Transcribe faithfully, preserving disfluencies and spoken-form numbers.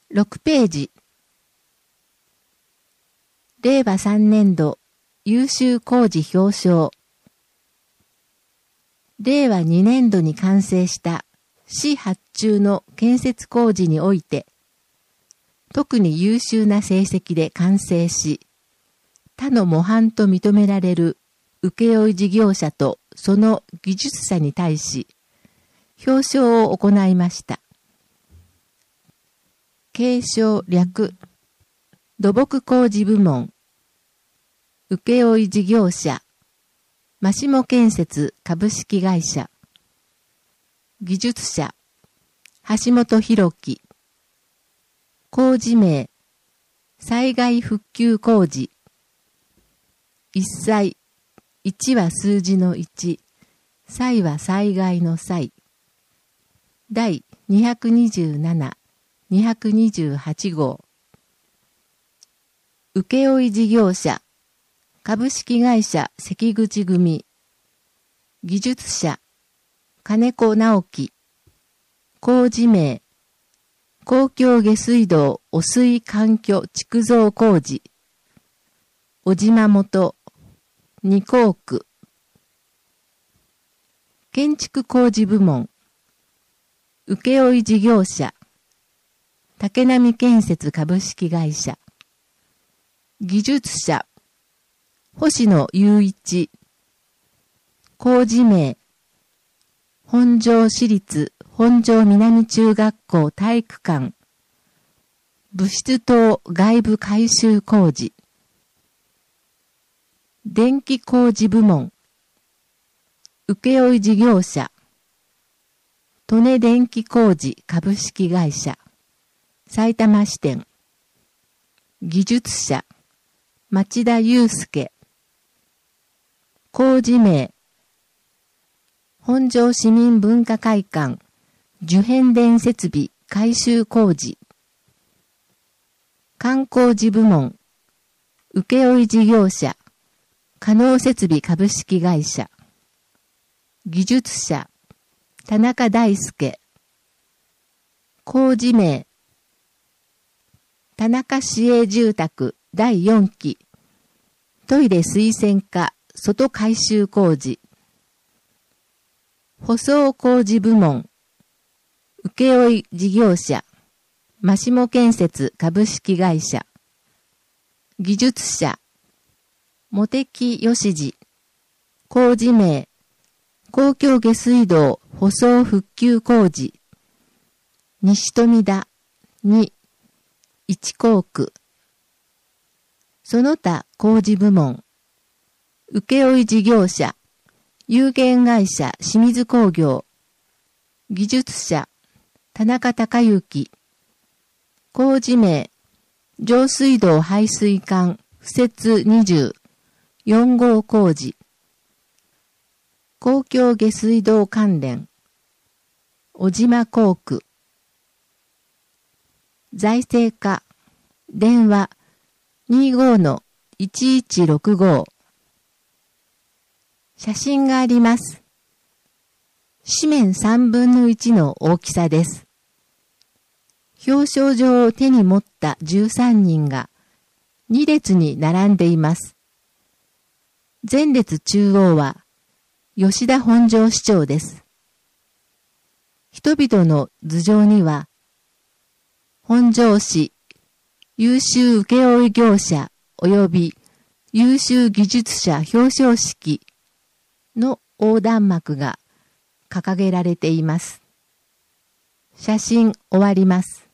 ろくページ。れいわさんねんど優秀工事表彰。れいわにねんどに完成した市発注の建設工事において、特に優秀な成績で完成し、他の模範と認められる請負事業者とその技術者に対し、表彰を行いました。継承略、土木工事部門、請負事業者、マシモ建設株式会社、技術者、橋本博樹、工事名、災害復旧工事、一災、一は数字の一、災は災害の災。第にひゃくにじゅうなな、にひゃくにじゅうはち号。請負事業者、株式会社関口組。技術者、金子直樹。工事名、公共下水道汚水環境築造工事。小島元、二甲区。建築工事部門、請負事業者、竹波建設株式会社。技術者、星野雄一。工事名、本庄市立本庄南中学校体育館。物質棟外部改修工事。電気工事部門、請負事業者、利根電気工事株式会社、埼玉支店。技術者、町田祐介。工事名、本庄市民文化会館、受変電設備改修工事。観光事部門、請負事業者、可能設備株式会社。技術者、田中大輔。工事名、田中市営住宅だいよんき。トイレ水洗化外改修工事。舗装工事部門、請負事業者、マシモ建設株式会社。技術者、茂木義次。工事名、公共下水道舗装復旧工事。西富田、に、一甲区。その他工事部門、請負事業者、有限会社清水工業。技術者、田中隆之。工事名、上水道排水管敷設にじゅう、よん号工事。公共下水道関連、小島工区。財政課、電話 にじゅうごのいちいちろくご。写真があります。紙面さんぶんのいちの大きさです。表彰状を手に持ったじゅうさんにんがに列に並んでいます。前列中央は吉田本庄市長です。人々の頭上には、本庄市優秀請負業者及び優秀技術者表彰式の横断幕が掲げられています。写真終わります。